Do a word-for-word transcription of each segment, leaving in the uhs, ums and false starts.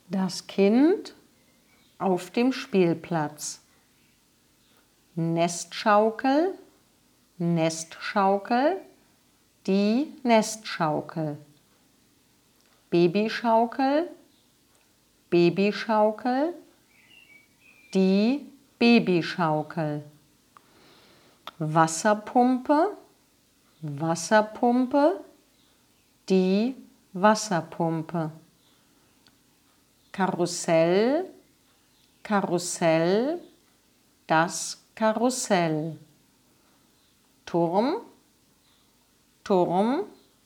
Das Kind auf dem Spielplatz. Nestschaukel, Nestschaukel, die Nestschaukel. Babyschaukel, Babyschaukel, die Babyschaukel. Wasserpumpe, Wasserpumpe, die Wasserpumpe. Karussell, Karussell, das Karussell. Turm, Turm,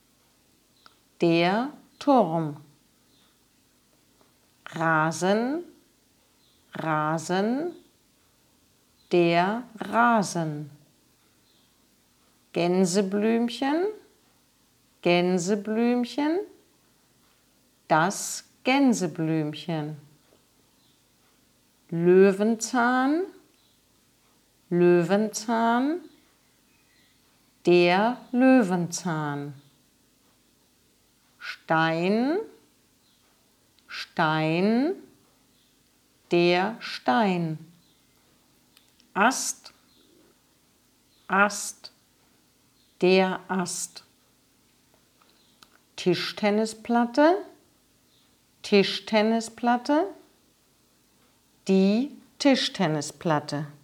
der Turm. Rasen, Rasen, der Rasen. Gänseblümchen, Gänseblümchen, das Gänseblümchen. Löwenzahn, Löwenzahn, der Löwenzahn. Stein, Stein, der Stein. Ast, Ast, der Ast. Tischtennisplatte, Tischtennisplatte, die Tischtennisplatte.